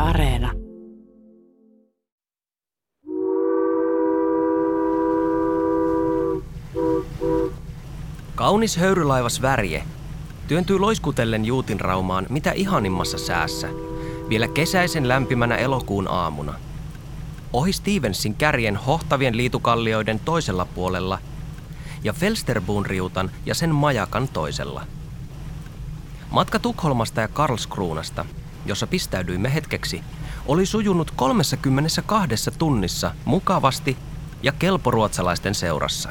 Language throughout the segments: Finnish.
Areena. Kaunis höyrylaivas Värje työntyy loiskutellen Juutinraumaan mitä ihanimmassa säässä, vielä kesäisen lämpimänä elokuun aamuna. Ohi Stevensin kärjen hohtavien liitukallioiden toisella puolella ja Felsterbuun riutan ja sen majakan toisella. Matka Tukholmasta ja Karlskruunasta, jossa pistäydyimme hetkeksi, oli sujunut 32 tunnissa mukavasti ja kelporuotsalaisten seurassa.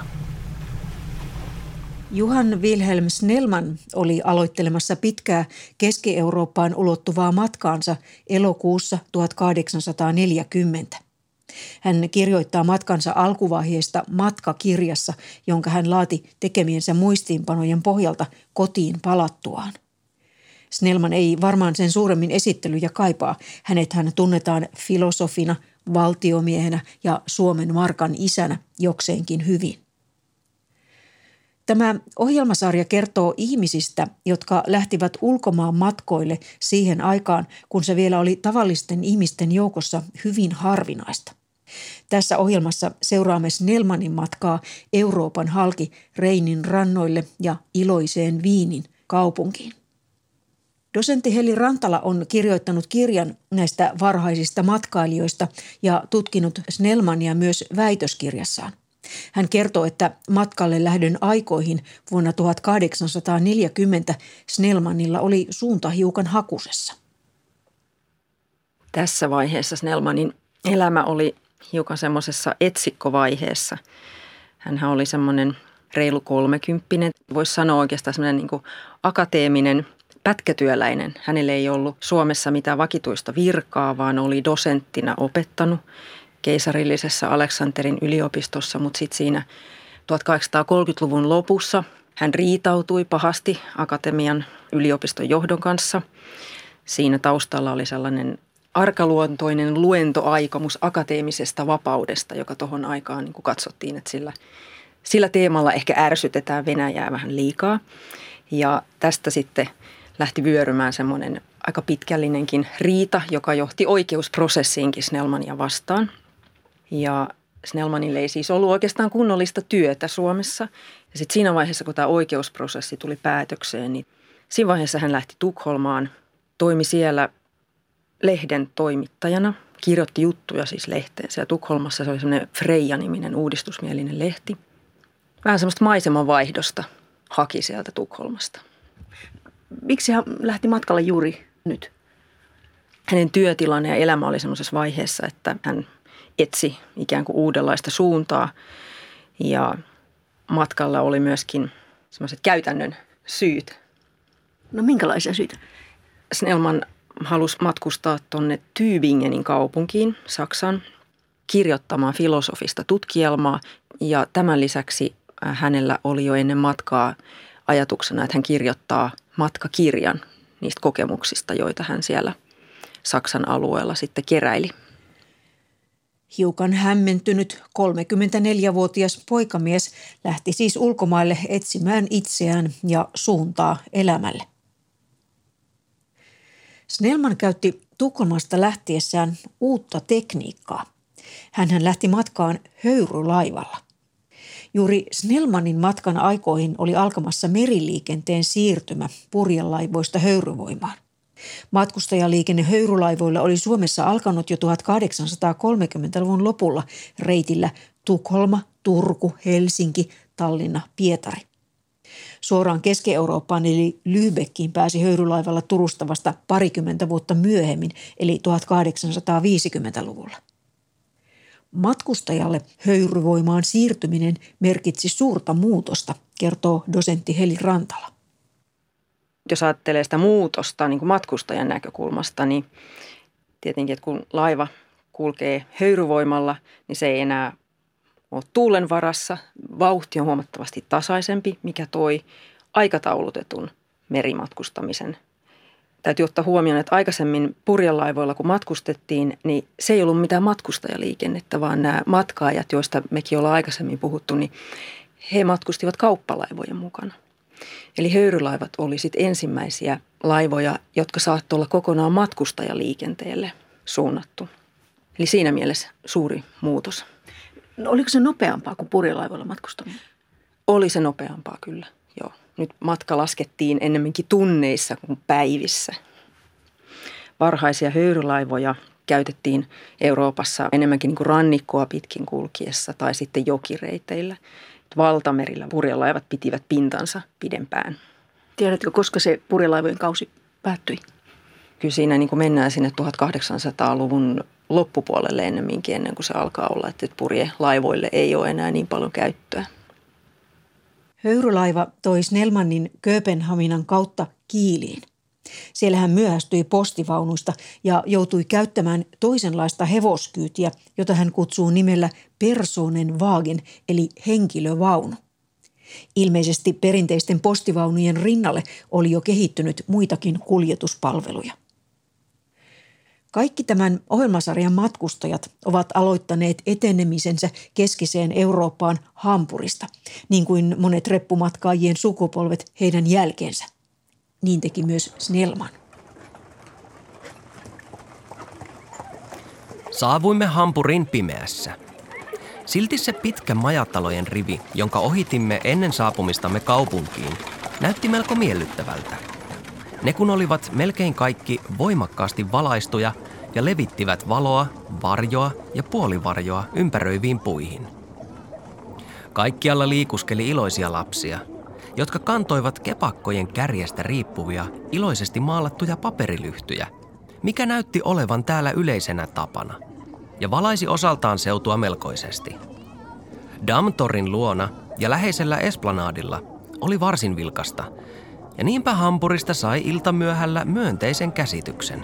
Johan Wilhelm Snellman oli aloittelemassa pitkää Keski-Eurooppaan ulottuvaa matkaansa elokuussa 1840. Hän kirjoittaa matkansa alkuvaiheesta matkakirjassa, jonka hän laati tekemiensä muistiinpanojen pohjalta kotiin palattuaan. Snellman ei varmaan sen suuremmin esittelyjä kaipaa. Hänethän tunnetaan filosofina, valtiomiehenä ja Suomen markan isänä jokseenkin hyvin. Tämä ohjelmasarja kertoo ihmisistä, jotka lähtivät ulkomaan matkoille siihen aikaan, kun se vielä oli tavallisten ihmisten joukossa hyvin harvinaista. Tässä ohjelmassa seuraamme Snellmanin matkaa Euroopan halki Reinin rannoille ja iloiseen Viinin kaupunkiin. Dosentti Heli Rantala on kirjoittanut kirjan näistä varhaisista matkailijoista ja tutkinut Snellmania myös väitöskirjassaan. Hän kertoo, että matkalle lähdön aikoihin vuonna 1840 Snellmanilla oli suunta hiukan hakusessa. Tässä vaiheessa Snellmanin elämä oli hiukan semmoisessa etsikkovaiheessa. Hänhän oli semmoinen reilu 30, voisi sanoa oikeastaan semmoinen niin kuin akateeminen pätkätyöläinen. Hänellä ei ollut Suomessa mitään vakituista virkaa, vaan oli dosenttina opettanut keisarillisessa Aleksanterin yliopistossa, mutta sitten siinä 1830-luvun lopussa hän riitautui pahasti akatemian yliopiston johdon kanssa. Siinä taustalla oli sellainen arkaluontoinen luentoaikomus akateemisesta vapaudesta, joka tuohon aikaan niin kuin katsottiin, että sillä teemalla ehkä ärsytetään Venäjää vähän liikaa. Ja tästä sitten lähti vyörymään semmoinen aika pitkällinenkin riita, joka johti oikeusprosessiinkin Snellmania vastaan. Ja Snellmanille ei siis ollut oikeastaan kunnollista työtä Suomessa. Ja sitten siinä vaiheessa, kun tämä oikeusprosessi tuli päätökseen, niin siinä vaiheessa hän lähti Tukholmaan, toimi siellä lehden toimittajana, kirjoitti juttuja siis lehteensä. Ja Tukholmassa se oli semmoinen Freija-niminen uudistusmielinen lehti. Vähän semmoista maisemanvaihdosta haki sieltä Tukholmasta. Miksi hän lähti matkalle juuri nyt? Hänen työtilanne ja elämä oli semmoisessa vaiheessa, että hän etsi ikään kuin uudenlaista suuntaa ja matkalla oli myöskin semmoiset käytännön syyt. No minkälaisia syitä? Snellman halusi matkustaa tuonne Tübingenin kaupunkiin Saksaan kirjoittamaan filosofista tutkielmaa ja tämän lisäksi hänellä oli jo ennen matkaa ajatuksena, että hän kirjoittaa matkakirjan niistä kokemuksista, joita hän siellä Saksan alueella sitten keräili. Hiukan hämmentynyt 34-vuotias poikamies lähti siis ulkomaille etsimään itseään ja suuntaa elämälle. Snellman käytti Tukholmasta lähtiessään uutta tekniikkaa. Hänhän lähti matkaan höyrylaivalla. Juuri Snellmanin matkan aikoihin oli alkamassa meriliikenteen siirtymä purjelaivoista höyryvoimaan. Matkustajaliikenne höyrylaivoilla oli Suomessa alkanut jo 1830-luvun lopulla reitillä Tukholma, Turku, Helsinki, Tallinna, Pietari. Suoraan Keski-Eurooppaan eli Lübeckiin pääsi höyrylaivalla Turusta vasta parikymmentä vuotta myöhemmin eli 1850-luvulla. Matkustajalle höyryvoimaan siirtyminen merkitsi suurta muutosta, kertoo dosentti Heli Rantala. Jos ajattelee sitä muutosta niin kuin matkustajan näkökulmasta, niin tietenkin, että kun laiva kulkee höyryvoimalla, niin se ei enää ole tuulen varassa. Vauhti on huomattavasti tasaisempi, mikä toi aikataulutetun merimatkustamisen. Täytyy ottaa huomioon, että aikaisemmin purjelaivoilla kun matkustettiin, niin se ei ollut mitään matkustajaliikennettä, vaan nämä matkaajat, joista mekin ollaan aikaisemmin puhuttu, niin he matkustivat kauppalaivojen mukana. Eli höyrylaivat oli sitten ensimmäisiä laivoja, jotka saattoivat olla kokonaan matkustajaliikenteelle suunnattu. Eli siinä mielessä suuri muutos. No, oliko se nopeampaa kuin purjelaivoilla matkustaminen? Oli se nopeampaa kyllä, joo. Nyt matka laskettiin ennemminkin tunneissa kuin päivissä. Varhaisia höyrylaivoja käytettiin Euroopassa enemmänkin niin kuin rannikkoa pitkin kulkiessa tai sitten jokireiteillä. Valtamerillä purjelaivat pitivät pintansa pidempään. Tiedätkö, koska se purjelaivojen kausi päättyi? Kyllä siinä niin kuin mennään sinne 1800-luvun loppupuolelle ennemminkin ennen kuin se alkaa olla, että purjelaivoille ei ole enää niin paljon käyttöä. Höyrylaiva toi Snellmanin Kööpenhaminan kautta Kiiliin. Siellä hän myöhästyi postivaunuista ja joutui käyttämään toisenlaista hevoskyytiä, jota hän kutsuu nimellä Personenwagen eli henkilövaunu. Ilmeisesti perinteisten postivaunujen rinnalle oli jo kehittynyt muitakin kuljetuspalveluja. Kaikki tämän ohjelmasarjan matkustajat ovat aloittaneet etenemisensä keskiseen Eurooppaan Hampurista, niin kuin monet reppumatkaajien sukupolvet heidän jälkeensä. Niin teki myös Snellman. Saavuimme Hampurin pimeässä. Silti se pitkä majatalojen rivi, jonka ohitimme ennen saapumistamme kaupunkiin, näytti melko miellyttävältä. Ne kun olivat melkein kaikki voimakkaasti valaistuja ja levittivät valoa, varjoa ja puolivarjoa ympäröiviin puihin. Kaikkialla liikuskeli iloisia lapsia, jotka kantoivat kepakkojen kärjestä riippuvia, iloisesti maalattuja paperilyhtyjä, mikä näytti olevan täällä yleisenä tapana, ja valaisi osaltaan seutua melkoisesti. Damtorin luona ja läheisellä esplanadilla oli varsin vilkasta, ja niinpä Hampurista sai iltamyöhällä myönteisen käsityksen.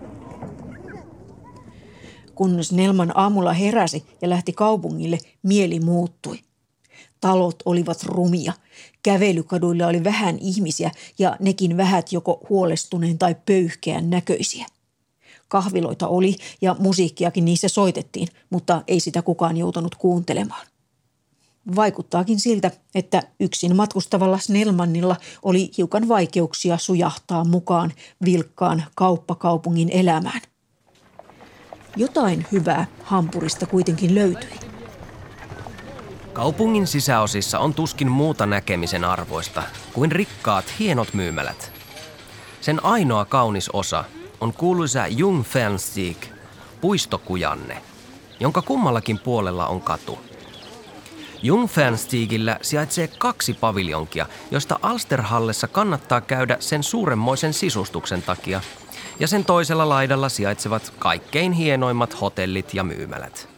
Kun Snellman aamulla heräsi ja lähti kaupungille, mieli muuttui. Talot olivat rumia. Kävelykaduilla oli vähän ihmisiä ja nekin vähät joko huolestuneen tai pöyhkeän näköisiä. Kahviloita oli ja musiikkiakin niissä soitettiin, mutta ei sitä kukaan joutunut kuuntelemaan. Vaikuttaakin siltä, että yksin matkustavalla Snellmanilla oli hiukan vaikeuksia sujahtaa mukaan vilkkaan kauppakaupungin elämään. Jotain hyvää Hampurista kuitenkin löytyi. Kaupungin sisäosissa on tuskin muuta näkemisen arvoista kuin rikkaat, hienot myymälät. Sen ainoa kaunis osa on kuuluisa Jungfernstieg, puistokujanne, jonka kummallakin puolella on katu. Jungfernstiegillä sijaitsee 2 paviljonkia, joista Alsterhallessa kannattaa käydä sen suuremmoisen sisustuksen takia, ja sen toisella laidalla sijaitsevat kaikkein hienoimmat hotellit ja myymälät.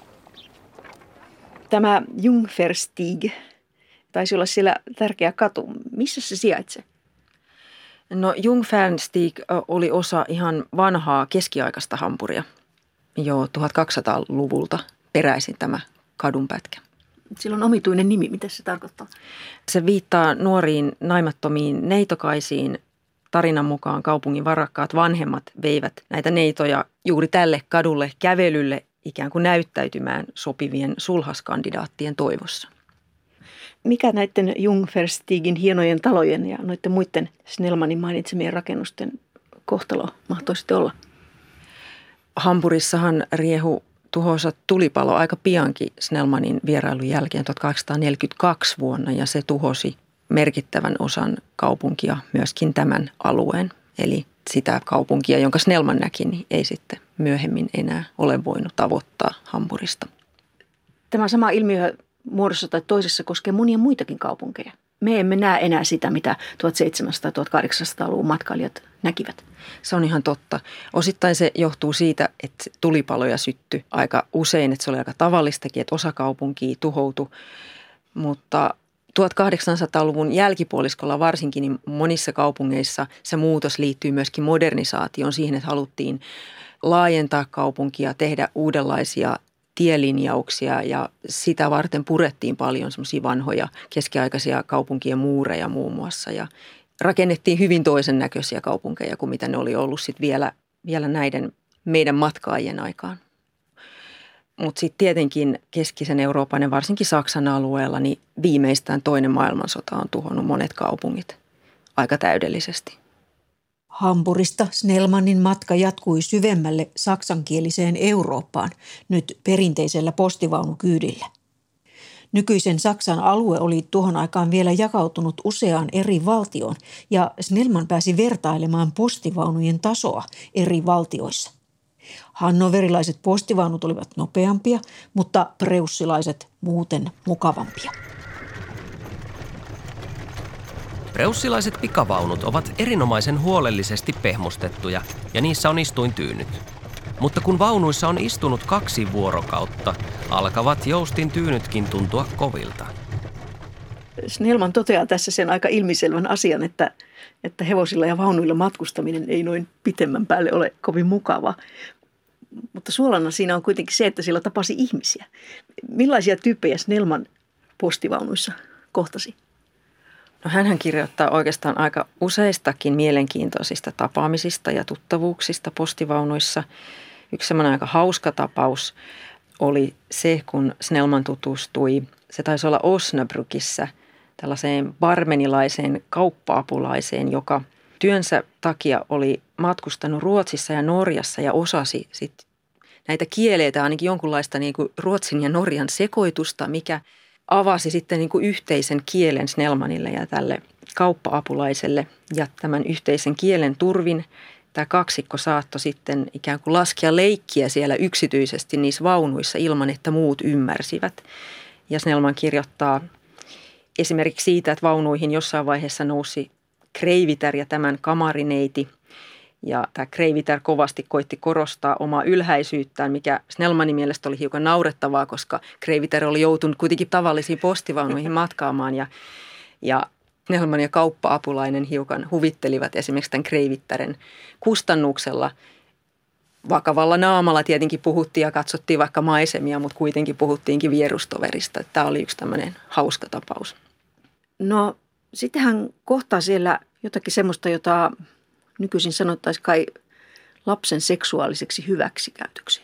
Tämä Jungfernstieg taisi olla siellä tärkeä katu. Missä se sijaitsee? No Jungfernstieg oli osa ihan vanhaa keskiaikaista Hampuria. Jo 1200-luvulta peräisin tämä kadunpätkä. Sillä on omituinen nimi. Mitä se tarkoittaa? Se viittaa nuoriin naimattomiin neitokaisiin. Tarinan mukaan kaupungin varakkaat vanhemmat veivät näitä neitoja juuri tälle kadulle kävelylle ikään kuin näyttäytymään sopivien sulhaskandidaattien toivossa. Mikä näiden Jungfernstiegin hienojen talojen ja noiden muiden Snellmanin mainitsemien rakennusten kohtalo mahtoisi olla? Hampurissahan riehu tuhoisa tulipalo aika piankin Snellmanin vierailun jälkeen 1842 vuonna ja se tuhosi merkittävän osan kaupunkia, myöskin tämän alueen. Eli sitä kaupunkia, jonka Snellman näki, niin ei sitten myöhemmin enää ole voinut tavoittaa Hampurista. Tämä sama ilmiö muodossa tai toisessa koskee monia muitakin kaupunkeja. Me emme näe enää sitä, mitä 1700- ja 1800-luvun matkailijat näkivät. Se on ihan totta. Osittain se johtuu siitä, että tulipaloja syttyi aika usein, että se oli aika tavallistakin, että osa kaupunkia tuhoutui. Mutta 1800-luvun jälkipuoliskolla varsinkin niin monissa kaupungeissa se muutos liittyy myöskin modernisaatioon siihen, että haluttiin laajentaa kaupunkia, tehdä uudenlaisia tielinjauksia ja sitä varten purettiin paljon semmoisia vanhoja keskiaikaisia kaupunkien muureja muun muassa ja rakennettiin hyvin toisen näköisiä kaupunkeja kuin mitä ne oli ollut sitten vielä näiden meidän matkaajien aikaan. Mutta sitten tietenkin keskisen Euroopan ja varsinkin Saksan alueella niin viimeistään toinen maailmansota on tuhonnut monet kaupungit aika täydellisesti. Hampurista Snellmanin matka jatkui syvemmälle saksankieliseen Eurooppaan, nyt perinteisellä postivaunukyydillä. Nykyisen Saksan alue oli tuohon aikaan vielä jakautunut useaan eri valtioon ja Snellman pääsi vertailemaan postivaunujen tasoa eri valtioissa. Hannoverilaiset postivaunut olivat nopeampia, mutta preussilaiset muuten mukavampia. Preussilaiset pikavaunut ovat erinomaisen huolellisesti pehmustettuja ja niissä on istuintyynyt. Mutta kun vaunuissa on istunut 2 vuorokautta, alkavat joustin tyynytkin tuntua kovilta. Snellman toteaa tässä sen aika ilmiselvän asian, että hevosilla ja vaunuilla matkustaminen ei noin pitemmän päälle ole kovin mukava. Mutta suolana siinä on kuitenkin se, että siellä tapasi ihmisiä. Millaisia tyyppejä Snellman postivaunuissa kohtasi? No hänhän kirjoittaa oikeastaan aika useistakin mielenkiintoisista tapaamisista ja tuttavuuksista postivaunuissa. Yksi semmoinen aika hauska tapaus oli se, kun Snellman tutustui, se taisi olla Osnabrückissä, tällaiseen barmenilaiseen kauppa-apulaiseen, joka työnsä takia oli matkustanut Ruotsissa ja Norjassa ja osasi sitten näitä kieleitä, ainakin jonkunlaista niin kuin Ruotsin ja Norjan sekoitusta, mikä avasi sitten niin kuin yhteisen kielen Snellmanille ja tälle kauppa-apulaiselle. Ja tämän yhteisen kielen turvin tämä kaksikko saattoi sitten ikään kuin laskea leikkiä siellä yksityisesti niissä vaunuissa ilman, että muut ymmärsivät. Ja Snellman kirjoittaa esimerkiksi siitä, että vaunuihin jossain vaiheessa nousi Kreivitär ja tämän kamarineiti. Ja tämä Kreivitär kovasti koitti korostaa omaa ylhäisyyttään, mikä Snellmanin mielestä oli hiukan naurettavaa, koska Kreivitär oli joutunut kuitenkin tavallisiin postivaunuihin matkaamaan. Ja Snellman ja kauppa-apulainen hiukan huvittelivat esimerkiksi tämän Kreivittären kustannuksella. Vakavalla naamalla tietenkin puhuttiin ja katsottiin vaikka maisemia, mutta kuitenkin puhuttiinkin vierustoverista. Tämä oli yksi tämmöinen hauska tapaus. No sitten hän kohtaa siellä jotakin semmoista, jota nykyisin sanottaisiin kai lapsen seksuaaliseksi hyväksikäytöksi.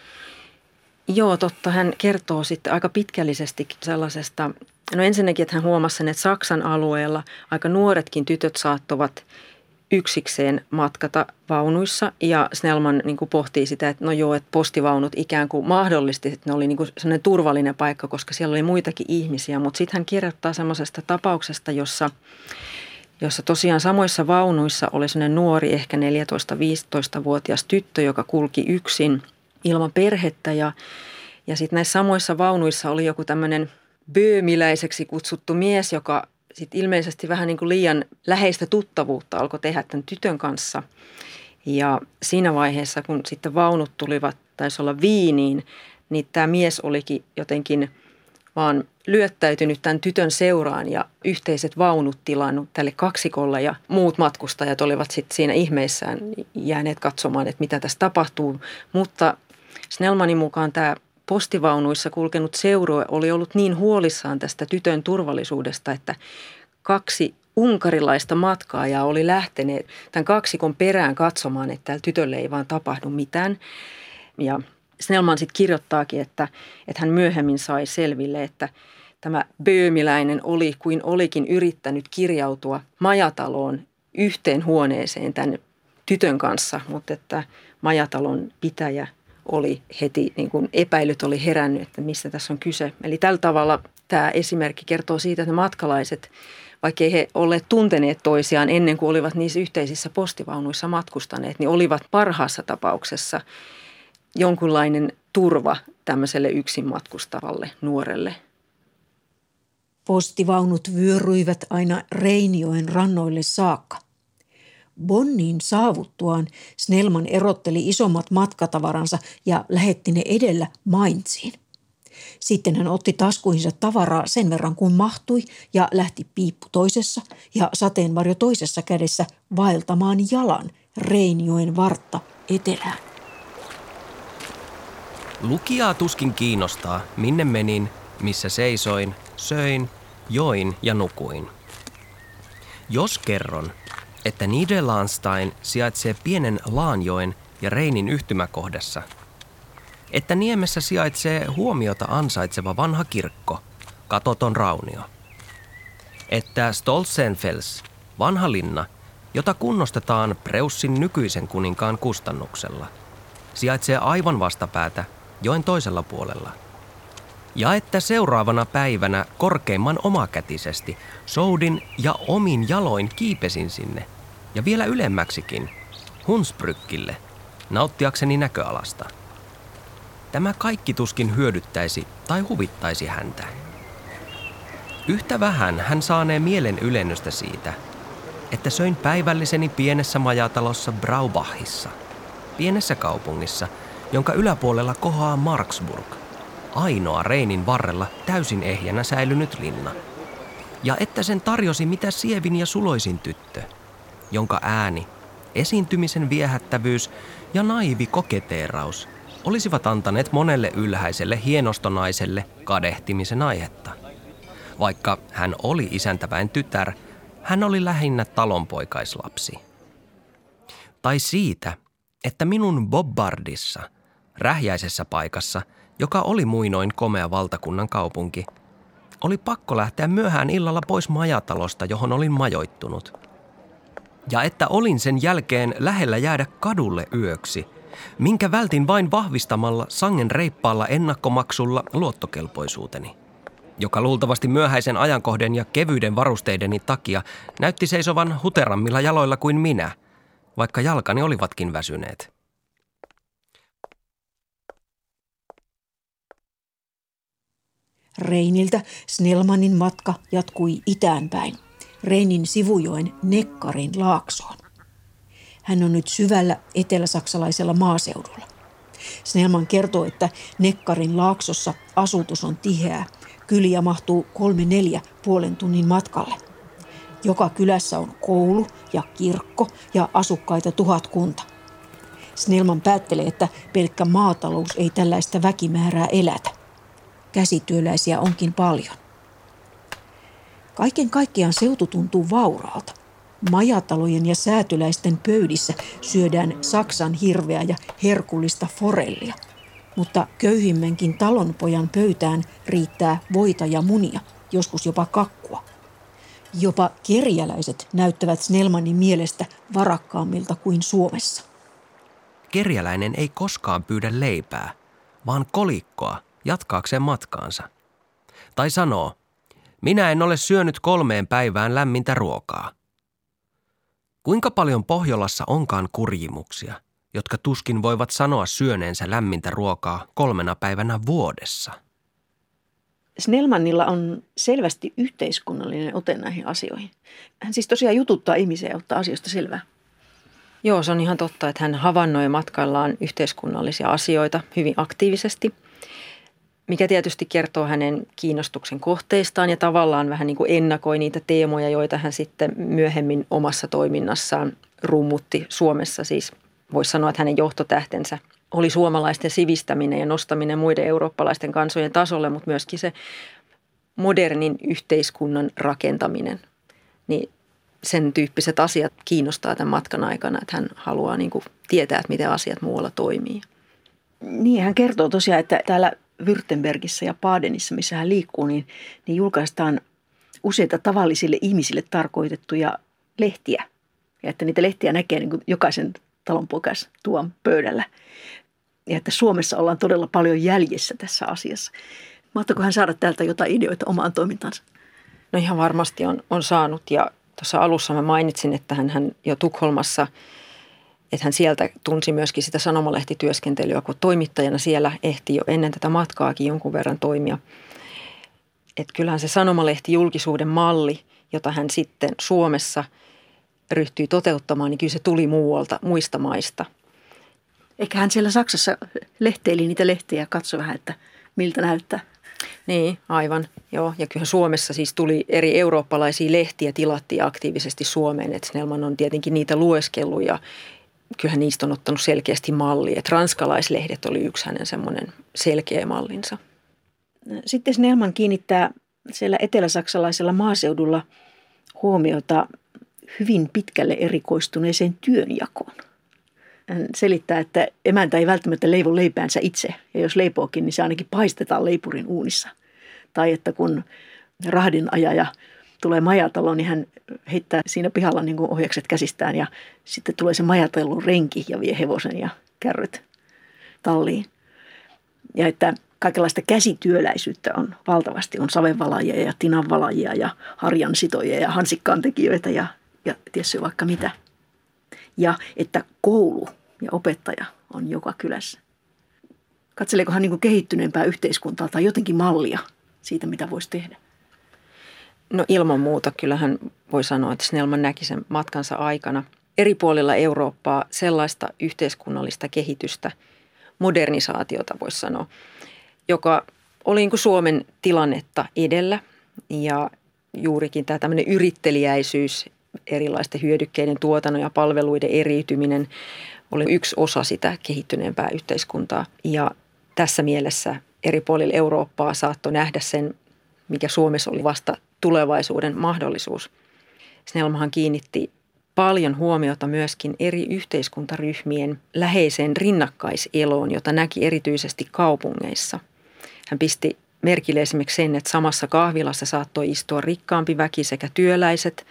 Joo, totta. Hän kertoo sitten aika pitkällisesti sellaisesta, no ensinnäkin, että hän huomasi, että Saksan alueella aika nuoretkin tytöt saattovat yksikseen matkata vaunuissa ja Snellman niin kuin pohtii sitä, että no joo, että postivaunut ikään kuin mahdollisti, että ne oli niin kuin sellainen turvallinen paikka, koska siellä oli muitakin ihmisiä, mutta sitten hän kirjoittaa semmoisesta tapauksesta, jossa tosiaan samoissa vaunuissa oli sellainen nuori, ehkä 14-15-vuotias tyttö, joka kulki yksin ilman perhettä ja sitten näissä samoissa vaunuissa oli joku tämmöinen böömiläiseksi kutsuttu mies, joka sitten ilmeisesti vähän niin kuin liian läheistä tuttavuutta alkoi tehdä tämän tytön kanssa. Ja siinä vaiheessa, kun sitten vaunut tulivat, taisi olla Viiniin, niin tämä mies olikin jotenkin vaan lyöttäytynyt tämän tytön seuraan ja yhteiset vaunut tilannut tälle kaksikolle ja muut matkustajat olivat sitten siinä ihmeissään jääneet katsomaan, että mitä tässä tapahtuu. Mutta Snellmanin mukaan tämä postivaunuissa kulkenut seurue oli ollut niin huolissaan tästä tytön turvallisuudesta, että 2 unkarilaista matkaajaa oli lähteneet tämän kaksikon perään katsomaan, että tällä tytölle ei vaan tapahdu mitään. Ja Snellman sitten kirjoittaakin, että hän myöhemmin sai selville, että tämä böömiläinen oli kuin olikin yrittänyt kirjautua majataloon yhteen huoneeseen tämän tytön kanssa, mutta että majatalon pitäjä oli heti, niin kuin epäilyt oli herännyt, että mistä tässä on kyse. Eli tällä tavalla tämä esimerkki kertoo siitä, että matkalaiset, vaikkei he olleet tunteneet toisiaan ennen kuin olivat niissä yhteisissä postivaunuissa matkustaneet, niin olivat parhaassa tapauksessa jonkunlainen turva tämmöiselle yksin matkustavalle nuorelle. Postivaunut vyöryivät aina Reinjoen rannoille saakka. Bonniin saavuttuaan Snellman erotteli isommat matkatavaransa ja lähetti ne edellä Mainziin. Sitten hän otti taskuihinsa tavaraa sen verran kuin mahtui ja lähti piippu toisessa ja sateenvarjo toisessa kädessä vaeltamaan jalan Reinjoen vartta etelään. Lukijaa tuskin kiinnostaa, minne menin, missä seisoin, söin, join ja nukuin. Jos kerron, että Niederlahnstein sijaitsee pienen Laanjoen ja Reinin yhtymäkohdassa, että niemessä sijaitsee huomiota ansaitseva vanha kirkko, katoton raunio, että Stolzenfels, vanha linna, jota kunnostetaan Preussin nykyisen kuninkaan kustannuksella, sijaitsee aivan vastapäätä joen toisella puolella. Ja että seuraavana päivänä korkeimman omakätisesti soudin ja omin jaloin kiipesin sinne, ja vielä ylemmäksikin, Hunsbryckille, nauttiakseni näköalasta. Tämä kaikki tuskin hyödyttäisi tai huvittaisi häntä. Yhtä vähän hän saanee mielen ylennystä siitä, että söin päivälliseni pienessä majatalossa Braubachissa, pienessä kaupungissa, jonka yläpuolella kohoaa Marksburg, ainoa Reinin varrella täysin ehjänä säilynyt linna. Ja että sen tarjosi mitä sievin ja suloisin tyttö, jonka ääni, esiintymisen viehättävyys ja naivi koketeeraus olisivat antaneet monelle ylhäiselle hienostonaiselle kadehtimisen aihetta. Vaikka hän oli isäntäväen tytär, hän oli lähinnä talonpoikaislapsi. Tai siitä, että minun Bobbardissa, rähjäisessä paikassa, joka oli muinoin komea valtakunnan kaupunki, oli pakko lähteä myöhään illalla pois majatalosta, johon olin majoittunut. Ja että olin sen jälkeen lähellä jäädä kadulle yöksi, minkä vältin vain vahvistamalla sangen reippaalla ennakkomaksulla luottokelpoisuuteni, joka luultavasti myöhäisen ajankohden ja kevyiden varusteideni takia näytti seisovan huterammilla jaloilla kuin minä, vaikka jalkani olivatkin väsyneet. Reiniltä Snellmanin matka jatkui itään päin, Reinin sivujoen Neckarin laaksoon. Hän on nyt syvällä eteläsaksalaisella maaseudulla. Snellman kertoo, että Neckarin laaksossa asutus on tiheää. Kyliä mahtuu 3-4 puolen tunnin matkalle. Joka kylässä on koulu ja kirkko ja asukkaita 1000. Snellman päättelee, että pelkkä maatalous ei tällaista väkimäärää elätä. Käsityöläisiä onkin paljon. Kaiken kaikkiaan seutu tuntuu vauraalta. Majatalojen ja säätyläisten pöydissä syödään Saksan hirveä ja herkullista forellia. Mutta köyhimmänkin talonpojan pöytään riittää voita ja munia, joskus jopa kakkua. Jopa kerjäläiset näyttävät Snellmanin mielestä varakkaammilta kuin Suomessa. Kerjäläinen ei koskaan pyydä leipää, vaan kolikkoa jatkaakseen matkaansa. Tai sanoo, minä en ole syönyt 3 päivään lämmintä ruokaa. Kuinka paljon Pohjolassa onkaan kurjimuksia, jotka tuskin voivat sanoa syöneensä lämmintä ruokaa 3 päivänä vuodessa? Snellmanilla on selvästi yhteiskunnallinen ote näihin asioihin. Hän siis tosiaan jututtaa ihmisiä ja ottaa asioista selvää. Joo, se on ihan totta, että hän havainnoi matkaillaan yhteiskunnallisia asioita hyvin aktiivisesti, mikä tietysti kertoo hänen kiinnostuksen kohteistaan ja tavallaan vähän niin kuin ennakoi niitä teemoja, joita hän sitten myöhemmin omassa toiminnassaan rummutti Suomessa. Siis voisi sanoa, että hänen johtotähtensä oli suomalaisten sivistäminen ja nostaminen muiden eurooppalaisten kansojen tasolle, mutta myöskin se modernin yhteiskunnan rakentaminen. Niin sen tyyppiset asiat kiinnostaa tämän matkan aikana, että hän haluaa niin kuin tietää, että miten asiat muualla toimii. Niin, hän kertoo tosiaan, että täällä Württembergissä ja Badenissa, missä hän liikkuu, niin julkaistaan useita tavallisille ihmisille tarkoitettuja lehtiä. Ja että niitä lehtiä näkee niin kuin jokaisen talonpoikas tuon pöydällä. Ja että Suomessa ollaan todella paljon jäljessä tässä asiassa. Mahtaako hän saada täältä jotain ideoita omaan toimintansa? No ihan varmasti on saanut, ja tuossa alussa mä mainitsin, että hän jo Tukholmassa, että hän sieltä tunsi myöskin sitä sanomalehtityöskentelyä, kun toimittajana siellä ehti jo ennen tätä matkaakin jonkun verran toimia. Että kyllähän se sanomalehti-julkisuuden malli, jota hän sitten Suomessa ryhtyi toteuttamaan, niin kyllä se tuli muista maista. Eikä hän siellä Saksassa lehteili niitä lehtiä ja katsoi vähän, että miltä näyttää. Niin, aivan. Joo, ja kyllä Suomessa siis tuli eri eurooppalaisia lehtiä, tilattiin aktiivisesti Suomeen. Että Snellman on tietenkin niitä lueskellut ja kyllähän niistä on ottanut selkeästi mallia. Että ranskalaislehdet oli yksi hänen semmoinen selkeä mallinsa. Sitten Snellman kiinnittää siellä eteläsaksalaisella maaseudulla huomiota hyvin pitkälle erikoistuneeseen työnjakoon. Hän selittää, että emäntä ei välttämättä leivo leipäänsä itse, ja jos leipookin, niin se ainakin paistetaan leipurin uunissa. Tai että kun rahdinajaja tulee majatalo, niin hän heittää siinä pihalla niin kuin ohjakset käsistään ja sitten tulee se majatalon renki ja vie hevosen ja kärryt talliin. Ja että kaikenlaista käsityöläisyyttä on valtavasti. On savenvalajia ja tinanvalajia ja harjansitoja ja hansikkaan tekijöitä ja tietysti vaikka mitä. Ja että koulu ja opettaja on joka kylässä. Katseleeko hän niin kuin kehittyneempää yhteiskuntaa tai jotenkin mallia siitä, mitä voisi tehdä? No ilman muuta kyllähän voi sanoa, että Snellman näki sen matkansa aikana eri puolilla Eurooppaa sellaista yhteiskunnallista kehitystä, modernisaatiota voisi sanoa, joka oli niin kuin Suomen tilannetta edellä ja juurikin tämä tämmöinen yritteliäisyys, erilaisten hyödykkeiden tuotannon ja palveluiden eriytyminen oli yksi osa sitä kehittyneempää yhteiskuntaa. Ja tässä mielessä eri puolilla Eurooppaa saattoi nähdä sen, mikä Suomessa oli vasta tulevaisuuden mahdollisuus. Snellmanhan kiinnitti paljon huomiota myöskin eri yhteiskuntaryhmien läheiseen rinnakkaiseloon, jota näki erityisesti kaupungeissa. Hän pisti merkille esimerkiksi sen, että samassa kahvilassa saattoi istua rikkaampi väki sekä työläiset.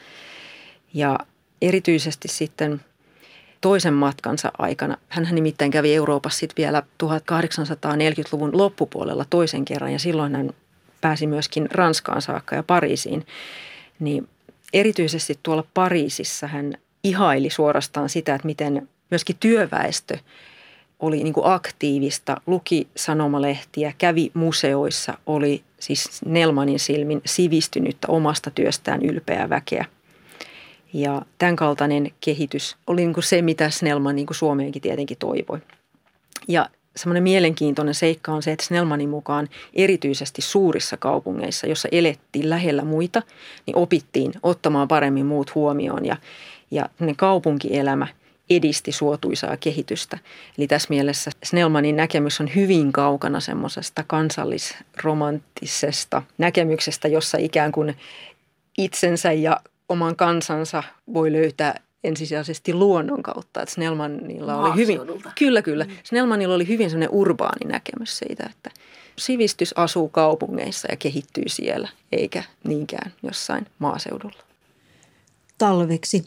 Ja erityisesti sitten toisen matkansa aikana, hän nimittäin kävi Euroopassa sitten vielä 1840-luvun loppupuolella toisen kerran ja silloin hän pääsi myöskin Ranskaan saakka ja Pariisiin. Niin erityisesti tuolla Pariisissa hän ihaili suorastaan sitä, että miten myöskin työväestö oli niin kuin aktiivista, luki sanomalehtiä, kävi museoissa, oli siis Snellmanin silmin sivistynyttä omasta työstään ylpeää väkeä. Ja tämän kaltainen kehitys oli niin kuin se, mitä Snellman niin kuin Suomeenkin tietenkin toivoi. Ja semmoinen mielenkiintoinen seikka on se, että Snellmanin mukaan erityisesti suurissa kaupungeissa, jossa elettiin lähellä muita, niin opittiin ottamaan paremmin muut huomioon ja kaupunkielämä edisti suotuisaa kehitystä. Eli tässä mielessä Snellmanin näkemys on hyvin kaukana semmoisesta kansallisromanttisesta näkemyksestä, jossa ikään kuin itsensä ja oman kansansa voi löytää ensisijaisesti luonnon kautta. Että Snellmanilla oli hyvin, kyllä. Snellmanilla oli hyvin semmoinen urbaani näkemys siitä, että sivistys asuu kaupungeissa ja kehittyy siellä, eikä niinkään jossain maaseudulla. Talveksi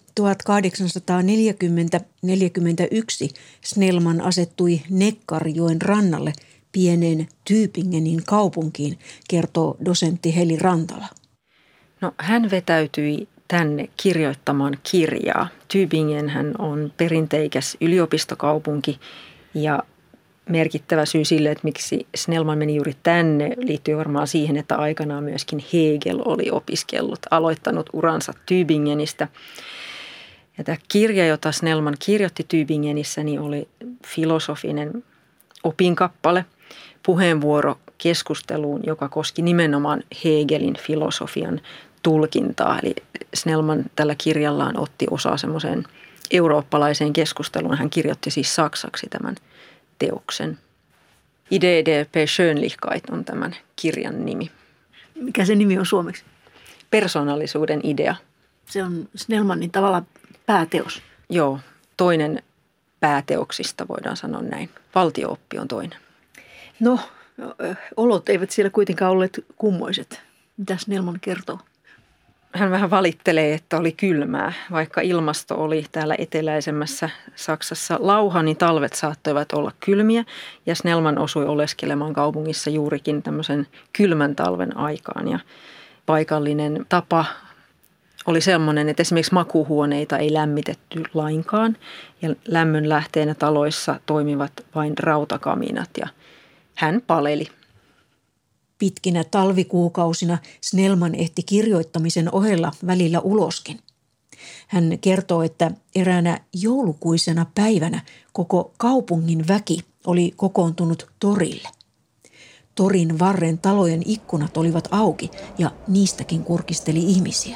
1840-41 Snellman asettui Neckarjoen rannalle pienen Tübingenin kaupunkiin, kertoo dosentti Heli Rantala. No, hän vetäytyi tänne kirjoittamaan kirjaa. Tübingenhän on perinteikäs yliopistokaupunki ja merkittävä syy sille, että miksi Snellman meni juuri tänne, liittyy varmaan siihen, että aikanaan myöskin Hegel oli aloittanut uransa Tübingenistä. Ja tämä kirja, jota Snellman kirjoitti Tübingenissä, niin oli filosofinen opinkappale, puheenvuoro keskusteluun, joka koski nimenomaan Hegelin filosofian tulkintaa. Eli Snellman tällä kirjallaan otti osaa semmoiseen eurooppalaiseen keskusteluun. Hän kirjoitti siis saksaksi tämän teoksen. Idee der Persönlichkeit on tämän kirjan nimi. Mikä se nimi on suomeksi? Persoonallisuuden idea. Se on Snellmanin tavallaan pääteos. Joo, toinen pääteoksista voidaan sanoa näin. Valtio-oppi on toinen. No, olot eivät siellä kuitenkaan olleet kummoiset. Mitä Snellman kertoo? Hän vähän valittelee, että oli kylmää. Vaikka ilmasto oli täällä eteläisemmässä Saksassa lauha, niin talvet saattoivat olla kylmiä. Ja Snellman osui oleskelemaan kaupungissa juurikin tämmöisen kylmän talven aikaan. Ja paikallinen tapa oli semmoinen, että esimerkiksi makuuhuoneita ei lämmitetty lainkaan. Ja lämmön lähteenä taloissa toimivat vain rautakaminat ja hän paleli. Pitkinä talvikuukausina Snellman ehti kirjoittamisen ohella välillä uloskin. Hän kertoo, että eräänä joulukuisena päivänä koko kaupungin väki oli kokoontunut torille. Torin varren talojen ikkunat olivat auki ja niistäkin kurkisteli ihmisiä.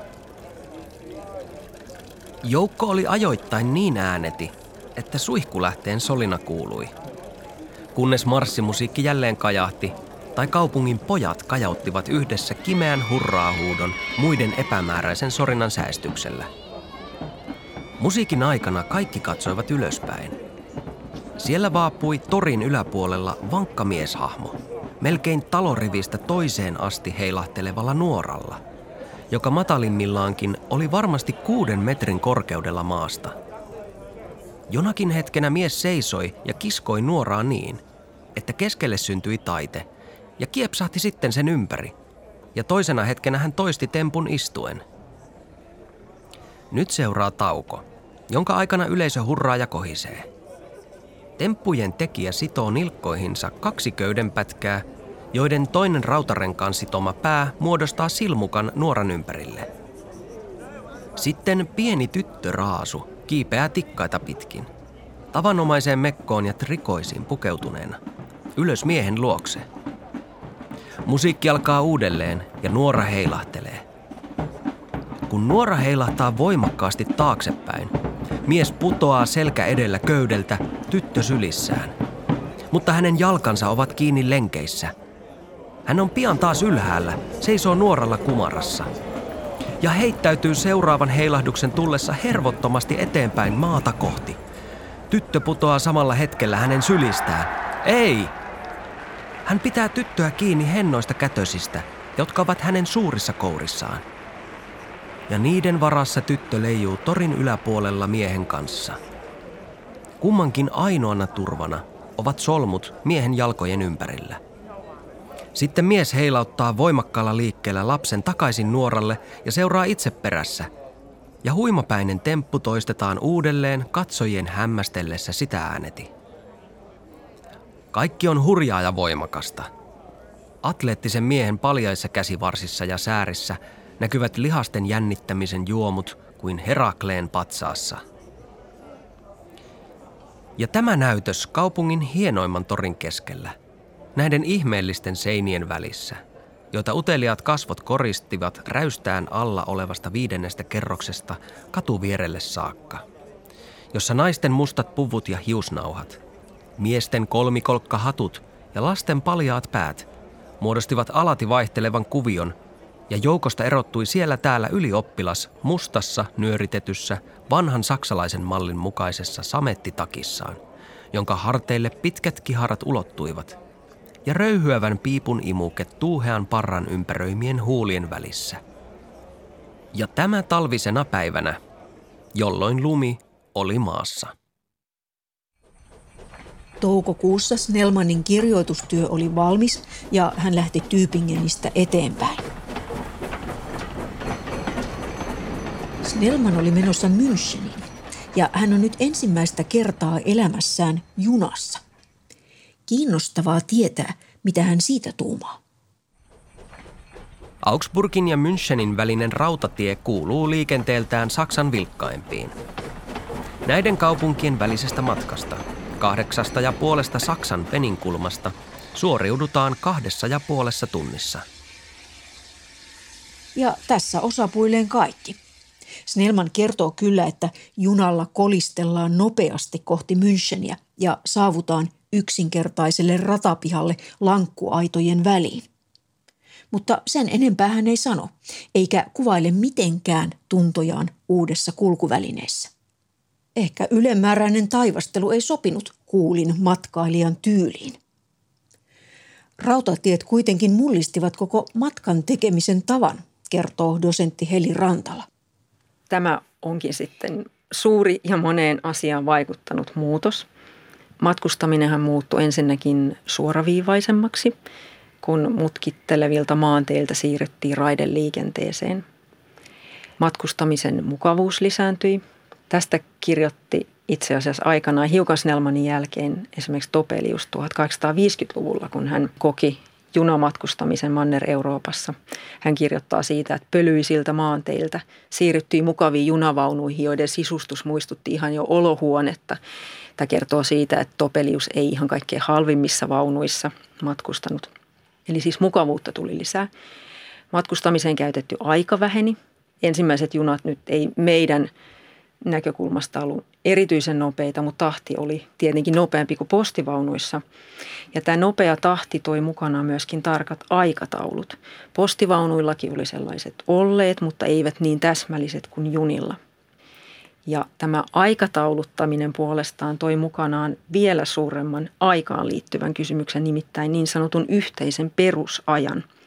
Joukko oli ajoittain niin ääneti, että suihkulähteen solina kuului. Kunnes marssimusiikki jälleen kajahti, tai kaupungin pojat kajauttivat yhdessä kimeän hurraahuudon muiden epämääräisen sorinan säestyksellä. Musiikin aikana kaikki katsoivat ylöspäin. Siellä vaapui torin yläpuolella vankka mieshahmo, melkein talorivistä toiseen asti heilahtelevalla nuoralla. joka matalimmillaankin oli varmasti 6 metrin korkeudella maasta. Jonakin hetkenä mies seisoi ja kiskoi nuoraa niin, että keskelle syntyi taite ja kiepsahti sitten sen ympäri. Ja toisena hetkenä hän toisti tempun istuen. Nyt seuraa tauko, jonka aikana yleisö hurraa ja kohisee. Temppujen tekijä sitoo nilkkoihinsa 2 köydenpätkää, joiden toinen rautarenkaan sitoma pää muodostaa silmukan nuoran ympärille. Sitten pieni tyttö Raasu kiipeää tikkaita pitkin, tavanomaiseen mekkoon ja trikoisiin pukeutuneena, ylös miehen luokse. Musiikki alkaa uudelleen ja nuora heilahtelee. Kun nuora heilahtaa voimakkaasti taaksepäin, mies putoaa selkä edellä köydeltä tyttö sylissään. Mutta hänen jalkansa ovat kiinni lenkeissä. Hän on pian taas ylhäällä, seisoo nuoralla kumarassa. Ja heittäytyy seuraavan heilahduksen tullessa hervottomasti eteenpäin maata kohti. Tyttö putoaa samalla hetkellä hänen sylistään. Ei! Hän pitää tyttöä kiinni hennoista kätösistä, jotka ovat hänen suurissa kourissaan. Ja niiden varassa tyttö leijuu torin yläpuolella miehen kanssa. Kummankin ainoana turvana ovat solmut miehen jalkojen ympärillä. Sitten mies heilauttaa voimakkaalla liikkeellä lapsen takaisin nuoralle ja seuraa itse perässä. Ja huimapäinen temppu toistetaan uudelleen katsojien hämmästellessä sitä ääneti. Kaikki on hurjaa ja voimakasta. Atleettisen miehen paljaissa käsivarsissa ja säärissä näkyvät lihasten jännittämisen juomut kuin Herakleen patsaassa. Ja tämä näytös kaupungin hienoimman torin keskellä, näiden ihmeellisten seinien välissä, joita uteliaat kasvot koristivat räystään alla olevasta 5. kerroksesta katuvierelle saakka, jossa naisten mustat puvut ja hiusnauhat, miesten kolmikolkkahatut ja lasten paljaat päät muodostivat alati vaihtelevan kuvion, ja joukosta erottui siellä täällä ylioppilas mustassa nyöritetyssä vanhan saksalaisen mallin mukaisessa samettitakissaan, jonka harteille pitkät kiharat ulottuivat, ja röyhyävän piipun imuke tuuhean parran ympäröimien huulien välissä. Ja tämä talvisena päivänä, jolloin lumi oli maassa. Toukokuussa Snellmanin kirjoitustyö oli valmis ja hän lähti Tübingenistä eteenpäin. Snellman oli menossa Müncheniin ja hän on nyt ensimmäistä kertaa elämässään junassa. Kiinnostavaa tietää, mitä hän siitä tuumaa. Augsburgin ja Münchenin välinen rautatie kuuluu liikenteeltään Saksan vilkkaimpiin. Näiden kaupunkien välisestä matkasta, 8,5 Saksan peninkulmasta, suoriudutaan 2,5 tunnissa. Ja tässä osapuilleen kaikki. Snellman kertoo kyllä, että junalla kolistellaan nopeasti kohti Müncheniä ja saavutaan yksinkertaiselle ratapihalle lankkuaitojen väliin. Mutta sen enempää hän ei sano, eikä kuvaile mitenkään tuntojaan uudessa kulkuvälineessä. Ehkä ylenmääräinen taivastelu ei sopinut kuulin matkailijan tyyliin. Rautatiet kuitenkin mullistivat koko matkan tekemisen tavan, kertoo dosentti Heli Rantala. Tämä onkin sitten suuri ja moneen asiaan vaikuttanut muutos. Matkustaminenhan muuttui ensinnäkin suoraviivaisemmaksi, kun mutkittelevilta maanteiltä siirryttiin raideliikenteeseen. Matkustamisen mukavuus lisääntyi. Tästä kirjoitti itse asiassa aikanaan hiukan Snellmanin jälkeen esimerkiksi Topelius 1850-luvulla, kun hän koki junamatkustamisen Manner-Euroopassa. Hän kirjoittaa siitä, että pölyisiltä maanteiltä siirryttiin mukaviin junavaunuihin, joiden sisustus muistutti ihan jo olohuonetta. Tämä kertoo siitä, että Topelius ei ihan kaikkein halvimmissa vaunuissa matkustanut. Eli siis mukavuutta tuli lisää. Matkustamiseen käytetty aika väheni. Ensimmäiset junat nyt ei meidän näkökulmasta ollut erityisen nopeita, mutta tahti oli tietenkin nopeampi kuin postivaunuissa. Ja tämä nopea tahti toi mukanaan myöskin tarkat aikataulut. Postivaunuillakin oli sellaiset olleet, mutta eivät niin täsmälliset kuin junilla. Ja tämä aikatauluttaminen puolestaan toi mukanaan vielä suuremman aikaan liittyvän kysymyksen, nimittäin niin sanotun yhteisen perusajan,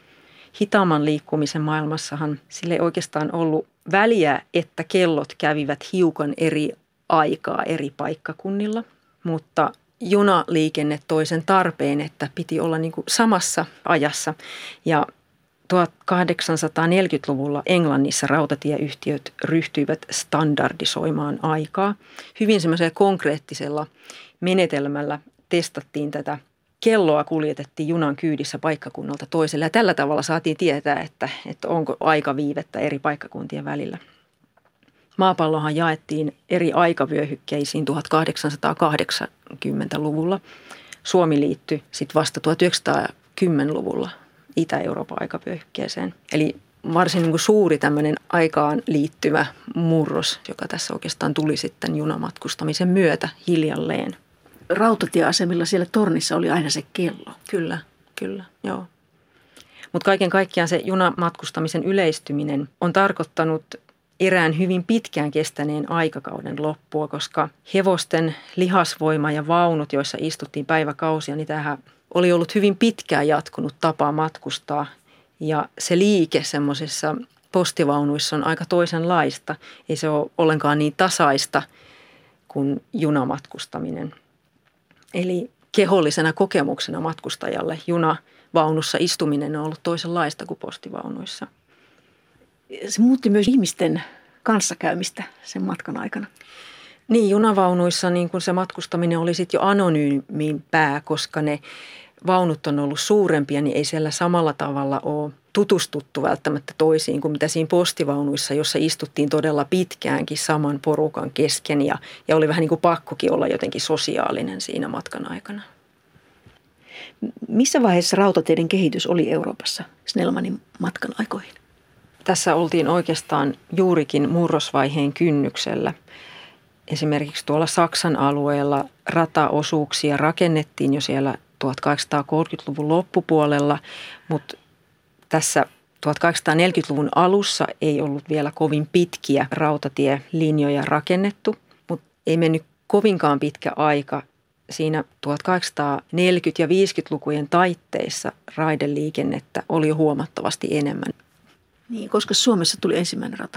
hitaamman liikkumisen maailmassahan sille ei oikeastaan ollut väliä, että kellot kävivät hiukan eri aikaa eri paikkakunnilla, mutta junaliikenne toi sen tarpeen, että piti olla niin kuin samassa ajassa. Ja 1840-luvulla Englannissa rautatieyhtiöt ryhtyivät standardisoimaan aikaa. Hyvin semmoisella konkreettisella menetelmällä testattiin tätä. Kelloa kuljetettiin junan kyydissä paikkakunnalta toiselle ja tällä tavalla saatiin tietää, että onko aikaviivettä eri paikkakuntien välillä. Maapallohan jaettiin eri aikavyöhykkeisiin 1880-luvulla. Suomi liittyi sitten vasta 1910-luvulla Itä-Euroopan aikavyöhykkeeseen. Eli varsin niin kuin suuri tämmöinen aikaan liittyvä murros, joka tässä oikeastaan tuli sitten junamatkustamisen myötä hiljalleen. Rautatieasemilla siellä tornissa oli aina se kello. Kyllä, joo. Mutta kaiken kaikkiaan se junamatkustamisen yleistyminen on tarkoittanut erään hyvin pitkään kestäneen aikakauden loppua, koska hevosten lihasvoima ja vaunut, joissa istuttiin päiväkausia, niin tämähän oli ollut hyvin pitkään jatkunut tapa matkustaa. Ja se liike semmoisissa postivaunuissa on aika toisenlaista. Ei se ole ollenkaan niin tasaista kuin junamatkustaminen. Eli kehollisena kokemuksena matkustajalle junavaunussa istuminen on ollut toisenlaista kuin postivaunuissa. Se muutti myös ihmisten kanssakäymistä sen matkan aikana. Niin, junavaunuissa niin kun se matkustaminen oli sitten jo anonyymimpää, koska ne vaunut on ollut suurempia, niin ei siellä samalla tavalla ole tutustuttu välttämättä toisiin kuin mitä siinä postivaunuissa, jossa istuttiin todella pitkäänkin saman porukan kesken ja oli vähän niin kuin pakkokin olla jotenkin sosiaalinen siinä matkan aikana. Missä vaiheessa rautateiden kehitys oli Euroopassa Snellmanin matkan aikoihin? Tässä oltiin oikeastaan juurikin murrosvaiheen kynnyksellä. Esimerkiksi tuolla Saksan alueella rataosuuksia rakennettiin jo siellä 1830-luvun loppupuolella, mutta tässä 1840-luvun alussa ei ollut vielä kovin pitkiä rautatielinjoja rakennettu, mutta ei mennyt kovinkaan pitkä aika. Siinä 1840- ja 50-lukujen taitteissa raideliikennettä oli jo huomattavasti enemmän. Niin, koska Suomessa tuli ensimmäinen rata.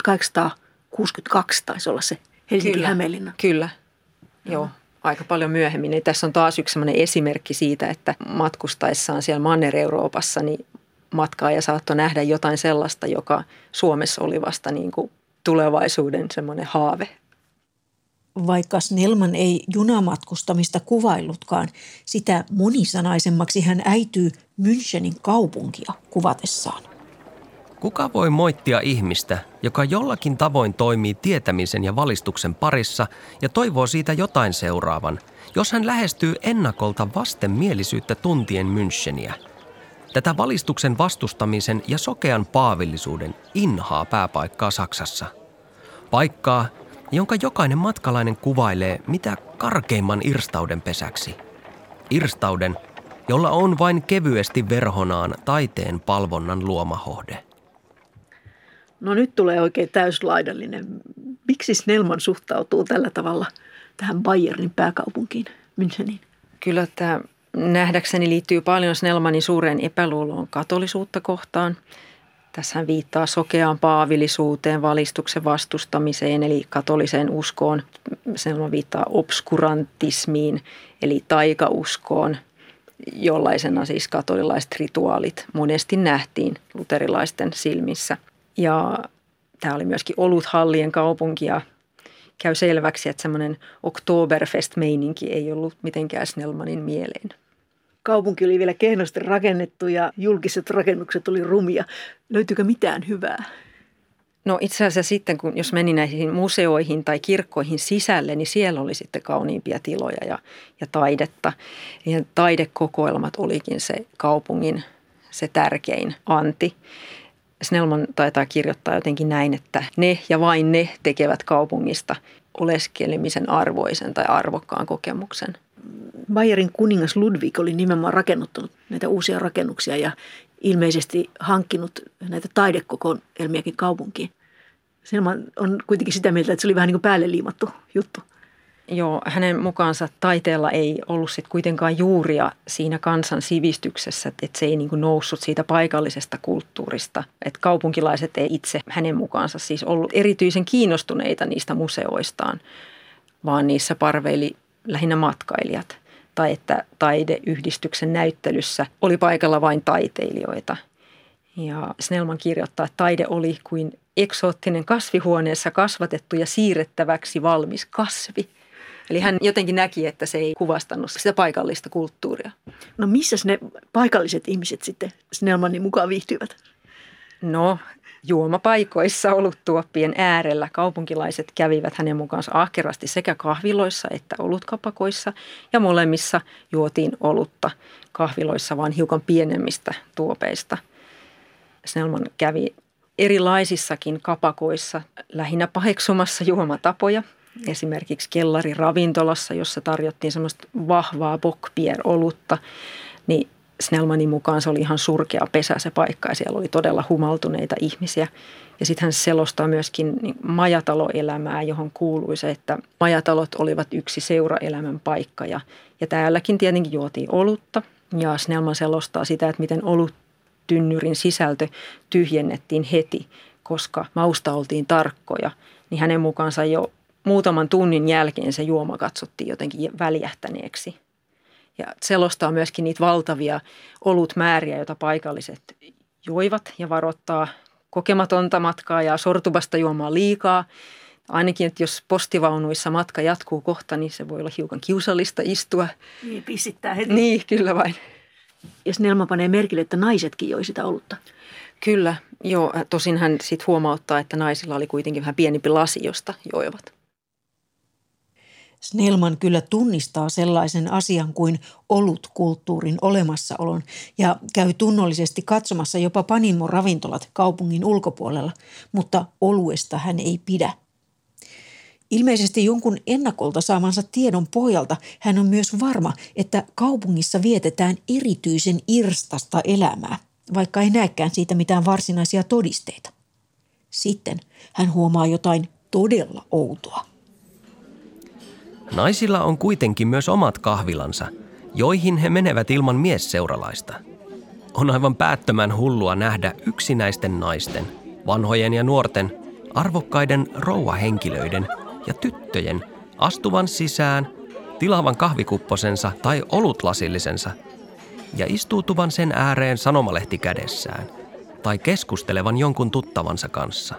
1862 taisi olla se Helsinki-Hämeenlinna. Kyllä. Joo. Aika paljon myöhemmin. Ja tässä on taas yksi sellainen esimerkki siitä, että matkustaessaan siellä Manner-Euroopassa niin matkaaja saattoi nähdä jotain sellaista, joka Suomessa oli vasta niin kuin tulevaisuuden semmoinen haave. Vaikka Snellman ei junamatkustamista kuvaillutkaan, sitä monisanaisemmaksi hän äityy Münchenin kaupunkia kuvatessaan. Kuka voi moittia ihmistä, joka jollakin tavoin toimii tietämisen ja valistuksen parissa ja toivoo siitä jotain seuraavan, jos hän lähestyy ennakolta vastenmielisyyttä tuntien Müncheniä? Tätä valistuksen vastustamisen ja sokean paavillisuuden inhaa pääpaikkaa Saksassa. Paikkaa, jonka jokainen matkalainen kuvailee mitä karkeimman irstauden pesäksi. Irstauden, jolla on vain kevyesti verhonaan taiteen palvonnan luoma hohde. No nyt tulee oikein täyslaidallinen. Miksi Snellman suhtautuu tällä tavalla tähän Bayernin pääkaupunkiin, Müncheniin? Kyllä tämä nähdäkseni liittyy paljon Snellmanin suureen epäluuloon katolisuutta kohtaan. Tässä hän viittaa sokeaan paavillisuuteen, valistuksen vastustamiseen eli katoliseen uskoon. Snellman viittaa obskurantismiin eli taikauskoon, jollaisena siis katolilaiset rituaalit monesti nähtiin luterilaisten silmissä. Ja tämä oli myöskin oluthallien kaupunki ja käy selväksi, että semmoinen Oktoberfest-meininki ei ollut mitenkään Snellmanin mieleen. Kaupunki oli vielä kehnosti rakennettu ja julkiset rakennukset oli rumia. Löytyykö mitään hyvää? No itse asiassa sitten, jos meni näihin museoihin tai kirkkoihin sisälle, niin siellä oli sitten kauniimpia tiloja ja taidetta. Ja taidekokoelmat olikin se kaupungin se tärkein anti. Snellman taitaa kirjoittaa jotenkin näin, että ne ja vain ne tekevät kaupungista oleskelemisen arvoisen tai arvokkaan kokemuksen. Bayerin kuningas Ludwig oli nimenomaan rakennuttanut näitä uusia rakennuksia ja ilmeisesti hankkinut näitä taidekokoelmiakin kaupunkiin. Snellman on kuitenkin sitä mieltä, että se oli vähän niin kuin päälle liimattu juttu. Joo, hänen mukaansa taiteella ei ollut sit kuitenkaan juuria siinä kansan sivistyksessä, että se ei niin kuin noussut siitä paikallisesta kulttuurista. Että kaupunkilaiset ei itse hänen mukaansa siis ollut erityisen kiinnostuneita niistä museoistaan, vaan niissä parveili lähinnä matkailijat. Tai että taideyhdistyksen näyttelyssä oli paikalla vain taiteilijoita. Ja Snellman kirjoittaa, että taide oli kuin eksoottinen kasvihuoneessa kasvatettu ja siirrettäväksi valmis kasvi. Eli hän jotenkin näki, että se ei kuvastanut sitä paikallista kulttuuria. No missä ne paikalliset ihmiset sitten Snellmanin mukaan viihtyivät? No, juomapaikoissa oluttuoppien äärellä kaupunkilaiset kävivät hänen mukaansa ahkerasti sekä kahviloissa että olutkapakoissa. Ja molemmissa juotiin olutta kahviloissa vaan hiukan pienemmistä tuopeista. Snellman kävi erilaisissakin kapakoissa lähinnä paheksumassa juomatapoja. Esimerkiksi kellariravintolassa, jossa tarjottiin semmoista vahvaa bockbier-olutta, niin Snellmanin mukaan se oli ihan surkea pesä se paikka ja siellä oli todella humaltuneita ihmisiä. Ja sitten hän selostaa myöskin majataloelämää, johon kuului se, että majatalot olivat yksi seuraelämän paikka ja täälläkin tietenkin juotiin olutta. Ja Snellman selostaa sitä, että miten oluttynnyrin sisältö tyhjennettiin heti, koska mausta oltiin tarkkoja, niin hänen mukaansa jo muutaman tunnin jälkeen se juoma katsottiin jotenkin väljähtäneeksi. Ja selostaa myöskin niitä valtavia olutmääriä, joita paikalliset joivat ja varoittaa kokematonta matkaa ja sortuvasta juomaa liikaa. Ainakin, että jos postivaunuissa matka jatkuu kohta, niin se voi olla hiukan kiusallista istua. Niin, pissittää heti. Niin, kyllä vain. Ja Snellman panee merkille, että naisetkin joi sitä olutta. Kyllä, joo. Tosin hän sitten huomauttaa, että naisilla oli kuitenkin vähän pienempi lasi, josta joivat. Snellman kyllä tunnistaa sellaisen asian kuin olutkulttuurin olemassaolon ja käy tunnollisesti katsomassa jopa Panimo-ravintolat kaupungin ulkopuolella, mutta oluesta hän ei pidä. Ilmeisesti jonkun ennakolta saamansa tiedon pohjalta hän on myös varma, että kaupungissa vietetään erityisen irstasta elämää, vaikka ei näekään siitä mitään varsinaisia todisteita. Sitten hän huomaa jotain todella outoa. Naisilla on kuitenkin myös omat kahvilansa, joihin he menevät ilman miesseuralaista. On aivan päättömän hullua nähdä yksinäisten naisten, vanhojen ja nuorten, arvokkaiden rouvahenkilöiden ja tyttöjen astuvan sisään, tilaavan kahvikupposensa tai olutlasillisensa ja istuutuvan sen ääreen sanomalehti kädessään tai keskustelevan jonkun tuttavansa kanssa.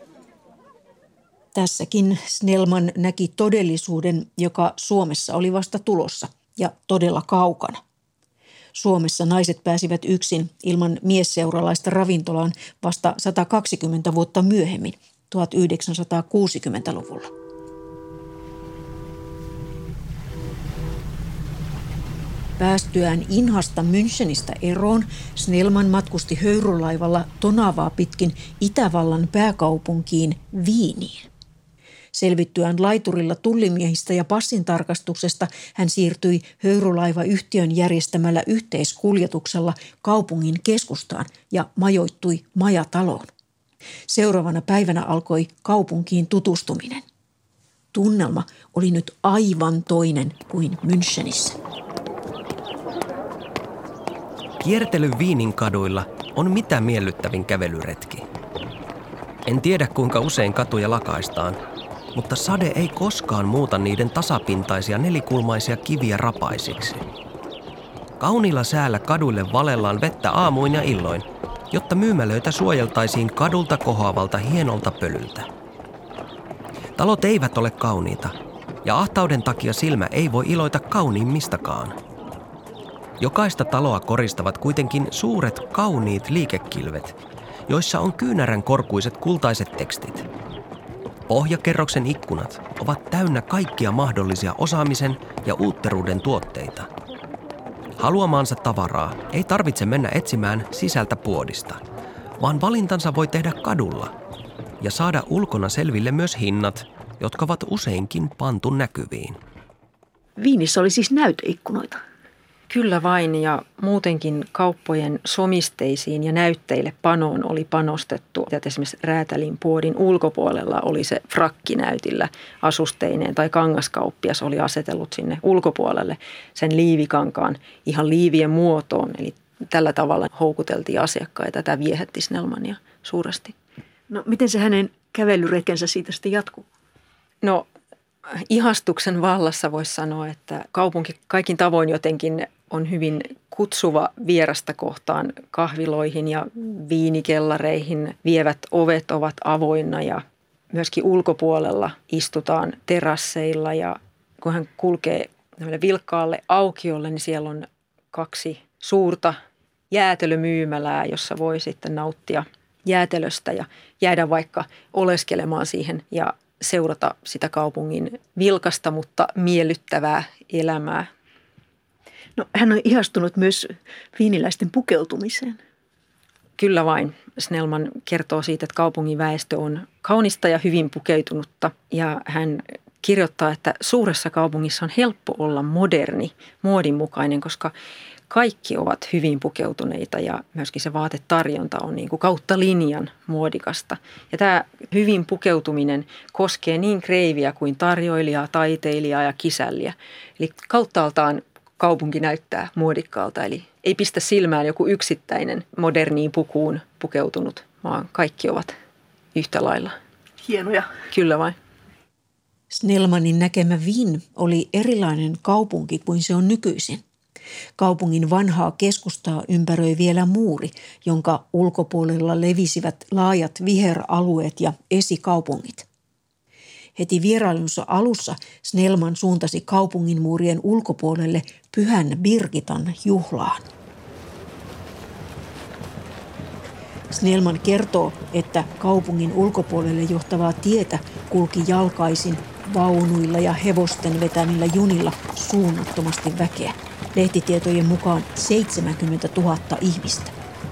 Tässäkin Snellman näki todellisuuden, joka Suomessa oli vasta tulossa ja todella kaukana. Suomessa naiset pääsivät yksin ilman miesseuralaista ravintolaan vasta 120 vuotta myöhemmin, 1960-luvulla. Päästyään Inhasta Münchenistä eroon, Snellman matkusti höyrulaivalla Tonavaa pitkin Itävallan pääkaupunkiin Wieniin. Selvittyään laiturilla tullimiehistä ja passintarkastuksesta hän siirtyi höyrulaivayhtiön järjestämällä yhteiskuljetuksella kaupungin keskustaan ja majoittui majataloon. Seuraavana päivänä alkoi kaupunkiin tutustuminen. Tunnelma oli nyt aivan toinen kuin Münchenissä. Kiertely Wienin kaduilla on mitä miellyttävin kävelyretki. En tiedä kuinka usein katuja lakaistaan, mutta sade ei koskaan muuta niiden tasapintaisia nelikulmaisia kiviä rapaisiksi. Kauniilla säällä kaduille valellaan vettä aamuin ja illoin, jotta myymälöitä suojeltaisiin kadulta kohoavalta hienolta pölyltä. Talot eivät ole kauniita, ja ahtauden takia silmä ei voi iloita kauniimmistakaan. Jokaista taloa koristavat kuitenkin suuret, kauniit liikekilvet, joissa on kyynärän korkuiset kultaiset tekstit. Pohjakerroksen ikkunat ovat täynnä kaikkia mahdollisia osaamisen ja uutteruuden tuotteita. Haluamaansa tavaraa ei tarvitse mennä etsimään sisältä puodista, vaan valintansa voi tehdä kadulla ja saada ulkona selville myös hinnat, jotka ovat useinkin pantu näkyviin. Wienissä oli siis näyteikkunoita. Kyllä vain, ja muutenkin kauppojen somisteisiin ja näytteille panoon oli panostettu. Ja esimerkiksi räätälin puodin ulkopuolella oli se frakkinäytillä asusteineen tai kangaskauppias oli asetellut sinne ulkopuolelle sen liivikankaan ihan liivien muotoon. Eli tällä tavalla houkuteltiin asiakkaita. Tämä viehätti Snellmania suuresti. No miten se hänen kävelyretkensä siitä sitten jatkuu? No ihastuksen vallassa voisi sanoa, että kaupunki kaikin tavoin jotenkin on hyvin kutsuva vierasta kohtaan. Kahviloihin ja viinikellareihin vievät ovet ovat avoinna ja myöskin ulkopuolella istutaan terasseilla. Ja kun hän kulkee vilkkaalle aukiolle, niin siellä on 2 suurta jäätelömyymälää, jossa voi sitten nauttia jäätelöstä ja jäädä vaikka oleskelemaan siihen ja seurata sitä kaupungin vilkasta, mutta miellyttävää elämää. No, hän on ihastunut myös viiniläisten pukeutumiseen. Kyllä vain. Snellman kertoo siitä, että kaupungin väestö on kaunista ja hyvin pukeutunutta. Ja hän kirjoittaa, että suuressa kaupungissa on helppo olla moderni, muodinmukainen, koska kaikki ovat hyvin pukeutuneita ja myöskin se vaatetarjonta on niin kuin kautta linjan muodikasta. Ja tämä hyvin pukeutuminen koskee niin kreiviä kuin tarjoilijaa, taiteilijaa ja kisälliä. Eli kauttaaltaan kaupunki näyttää muodikkaalta, eli ei pistä silmään joku yksittäinen moderniin pukuun pukeutunut, vaan kaikki ovat yhtä lailla. Hienoja. Kyllä vain. Snellmanin näkemä Wien oli erilainen kaupunki kuin se on nykyisin. Kaupungin vanhaa keskustaa ympäröi vielä muuri, jonka ulkopuolella levisivät laajat viheralueet ja esikaupungit. Heti vierailunsa alussa Snellman suuntasi kaupungin muurien ulkopuolelle Pyhän Birgitan juhlaan. Snellman kertoo, että kaupungin ulkopuolelle johtavaa tietä kulki jalkaisin, vaunuilla ja hevosten vetämillä junilla suunnattomasti väkeä. Lehtitietojen mukaan 70 000 ihmistä.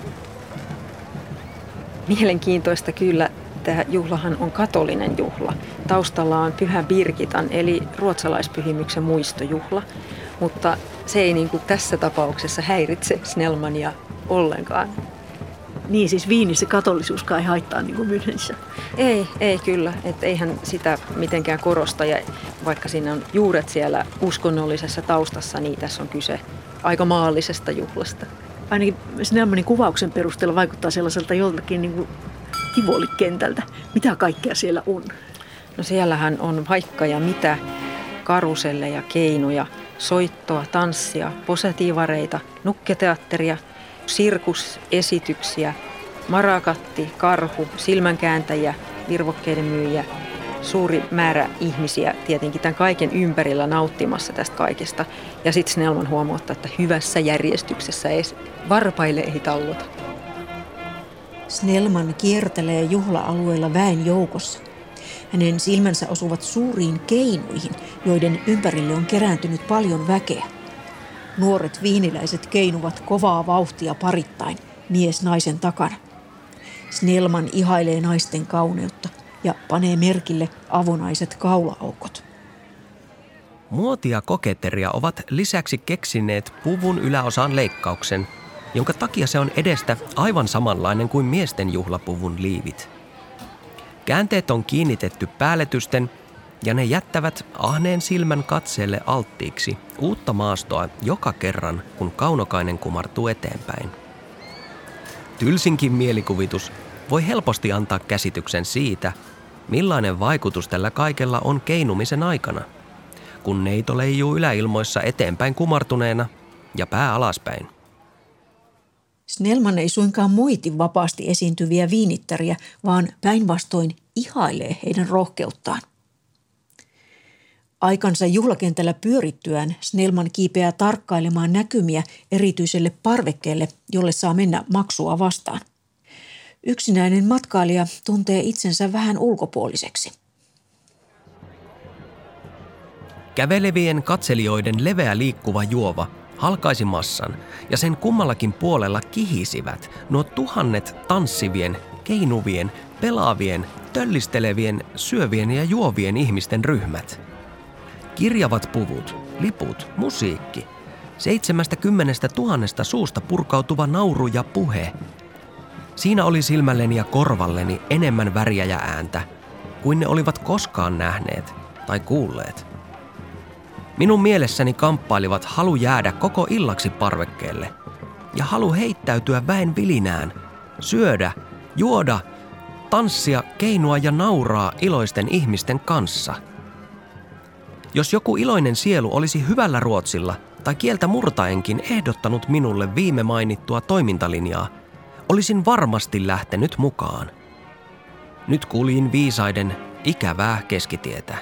Mielenkiintoista kyllä. Tämä juhlahan on katolinen juhla. Taustalla on Pyhä Birgitan eli ruotsalaispyhimyksen muistojuhla, mutta se ei niin kuin tässä tapauksessa häiritse Snellmania ollenkaan. Niin siis Viinissä katolisuuskaan ei haittaa niin kuin Münchenissä. Ei kyllä. Että eihän sitä mitenkään korosta ja vaikka siinä on juuret siellä uskonnollisessa taustassa, niin tässä on kyse aika maallisesta juhlasta. Ainakin Snellmanin kuvauksen perusteella vaikuttaa sellaiselta joltakin niin kuin Tivoli-kentältä. Mitä kaikkea siellä on? No siellähän on vaikka ja mitä karuselleja, keinuja, soittoa, tanssia, posetiivareita, nukketeatteria, sirkusesityksiä, marakatti, karhu, silmänkääntäjiä, virvokkeiden myyjiä, suuri määrä ihmisiä tietenkin tämän kaiken ympärillä nauttimassa tästä kaikesta. Ja sitten Snellman huomauttaa, että hyvässä järjestyksessä varpaille ei tallota. Snellman kiertelee juhla-alueella väen joukossa. Hänen silmänsä osuvat suuriin keinuihin, joiden ympärille on kerääntynyt paljon väkeä. Nuoret viiniläiset keinuvat kovaa vauhtia parittain, mies naisen takana. Snellman ihailee naisten kauneutta ja panee merkille avonaiset kaulaaukot. Muotia koketteria ovat lisäksi keksineet puvun yläosaan leikkauksen, jonka takia se on edestä aivan samanlainen kuin miesten juhlapuvun liivit. Käänteet on kiinnitetty päälletysten ja ne jättävät ahneen silmän katseelle alttiiksi uutta maastoa joka kerran, kun kaunokainen kumartuu eteenpäin. Tylsinkin mielikuvitus voi helposti antaa käsityksen siitä, millainen vaikutus tällä kaikella on keinumisen aikana, kun neito leijuu yläilmoissa eteenpäin kumartuneena ja pää alaspäin. Snellman ei suinkaan moiti vapaasti esiintyviä viinittäriä, vaan päinvastoin ihailee heidän rohkeuttaan. Aikansa juhlakentällä pyörittyään Snellman kiipeää tarkkailemaan näkymiä erityiselle parvekkeelle, jolle saa mennä maksua vastaan. Yksinäinen matkailija tuntee itsensä vähän ulkopuoliseksi. Kävelevien katselijoiden leveä liikkuva juova halkaisi massan ja sen kummallakin puolella kihisivät nuo tuhannet tanssivien, keinuvien, pelaavien, töllistelevien, syövien ja juovien ihmisten ryhmät. Kirjavat puvut, liput, musiikki, 70 000 suusta purkautuva nauru ja puhe. Siinä oli silmälleni ja korvalleni enemmän väriä ja ääntä, kuin ne olivat koskaan nähneet tai kuulleet. Minun mielessäni kamppailivat halu jäädä koko illaksi parvekkeelle ja halu heittäytyä väen vilinään, syödä, juoda, tanssia, keinua ja nauraa iloisten ihmisten kanssa. Jos joku iloinen sielu olisi hyvällä ruotsilla tai kieltä murtaenkin ehdottanut minulle viime mainittua toimintalinjaa, olisin varmasti lähtenyt mukaan. Nyt kuljin viisaiden ikävää keskitietä.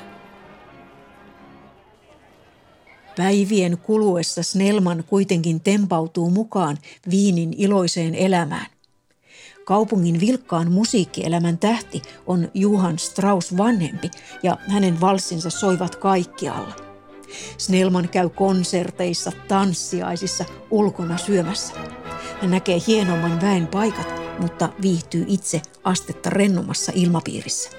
Päivien kuluessa Snellman kuitenkin tempautuu mukaan Wienin iloiseen elämään. Kaupungin vilkkaan musiikkielämän tähti on Johann Strauss vanhempi ja hänen valssinsa soivat kaikkialla. Snellman käy konserteissa, tanssiaisissa, ulkona syömässä. Hän näkee hienomman väen paikat, mutta viihtyy itse astetta rennommassa ilmapiirissä.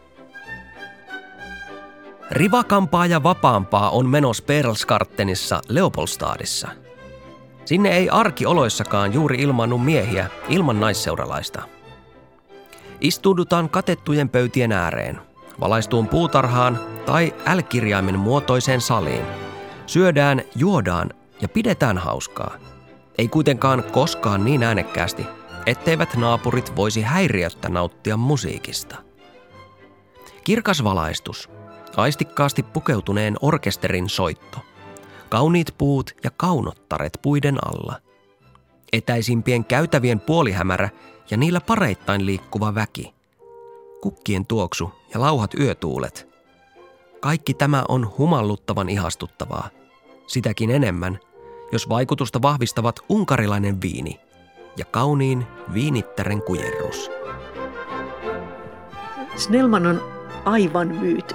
Rivakampaa ja vapaampaa on meno Sperlskartenissa Leopoldstadissa. Sinne ei arkioloissakaan juuri ilmaannu miehiä ilman naisseuralaista. Istuudutaan katettujen pöytien ääreen, valaistuun puutarhaan tai L-kirjaimen muotoiseen saliin. Syödään, juodaan ja pidetään hauskaa. Ei kuitenkaan koskaan niin äänekkäästi, etteivät naapurit voisi häiriöttä nauttia musiikista. Kirkas valaistus, aistikkaasti pukeutuneen orkesterin soitto, kauniit puut ja kaunottaret puiden alla, etäisimpien käytävien puolihämärä ja niillä pareittain liikkuva väki, kukkien tuoksu ja lauhat yötuulet. Kaikki tämä on humalluttavan ihastuttavaa, sitäkin enemmän, jos vaikutusta vahvistavat unkarilainen viini ja kauniin viinittären kujerrus. Snellman on aivan myyty.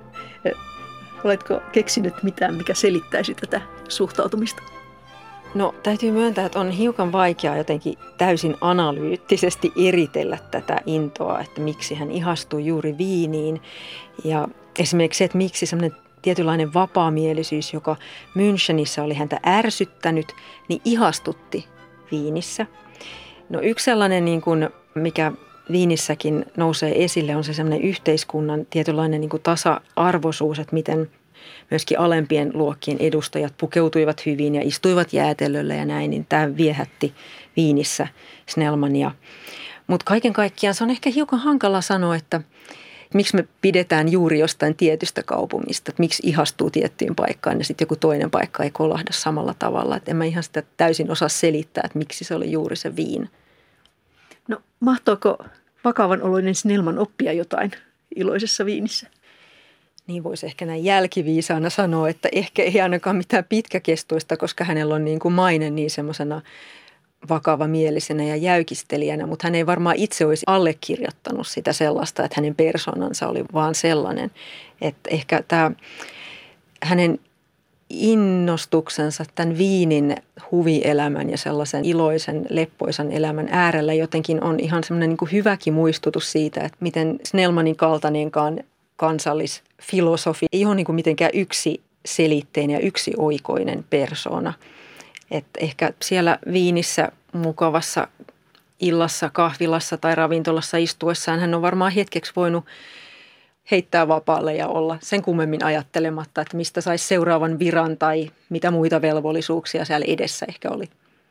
Oletko keksinyt mitään, mikä selittäisi tätä suhtautumista? No täytyy myöntää, että on hiukan vaikeaa jotenkin täysin analyyttisesti eritellä tätä intoa, että miksi hän ihastui juuri viiniin. Ja esimerkiksi se, että miksi semmoinen tietynlainen vapaamielisyys, joka Münchenissä oli häntä ärsyttänyt, niin ihastutti Viinissä. No yksi sellainen, niin kuin, mikä Viinissäkin nousee esille, on se sellainen yhteiskunnan tietynlainen niin kuin tasa-arvoisuus, että miten myöskin alempien luokkien edustajat pukeutuivat hyvin ja istuivat jäätelöllä ja näin, niin tämä viehätti Viinissä Snellmania. Mutta kaiken kaikkiaan se on ehkä hiukan hankala sanoa, että miksi me pidetään juuri jostain tietystä kaupungista, että miksi ihastuu tiettyyn paikkaan ja sitten joku toinen paikka ei kolahda samalla tavalla. Että en mä ihan sitä täysin osaa selittää, että miksi se oli juuri se Wien. No mahtoiko vakavan oloinen Snellman oppia jotain iloisessa Viinissä? Niin voisi ehkä näin jälkiviisaana sanoa, että ehkä ei ainakaan mitään pitkäkestoista, koska hänellä on niin kuin maine niin semmoisena vakavamielisenä ja jäykistelijänä, mutta hän ei varmaan itse olisi allekirjoittanut sitä sellaista, että hänen persoonansa oli vaan sellainen, että ehkä tämä hänen innostuksensa tämän Wienin huvielämän ja sellaisen iloisen, leppoisan elämän äärellä jotenkin on ihan semmoinen niin kuin hyväkin muistutus siitä, että miten Snellmanin kaltainenkaan kansallisfilosofi ei ole niin kuin mitenkään yksiselitteinen ja yksioikoinen persoona. Että ehkä siellä Viinissä mukavassa illassa, kahvilassa tai ravintolassa istuessaan hän on varmaan hetkeksi voinut heittää vapaalle ja olla sen kummemmin ajattelematta, että mistä saisi seuraavan viran tai mitä muita velvollisuuksia siellä edessä ehkä oli.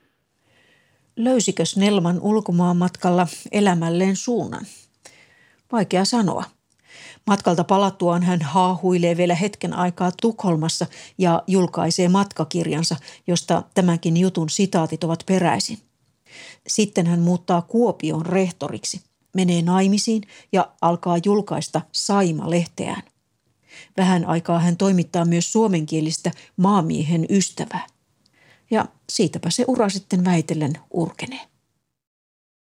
Löysikö Snellman ulkomaanmatkalla elämälleen suunnan? Vaikea sanoa. Matkalta palattuaan hän haahuilee vielä hetken aikaa Tukholmassa ja julkaisee matkakirjansa, josta tämänkin jutun sitaatit ovat peräisin. Sitten hän muuttaa Kuopioon rehtoriksi, menee naimisiin ja alkaa julkaista Saima-lehteään. Vähän aikaa hän toimittaa myös suomenkielistä Maamiehen ystävää. Ja siitäpä se ura sitten väitellen urkenee.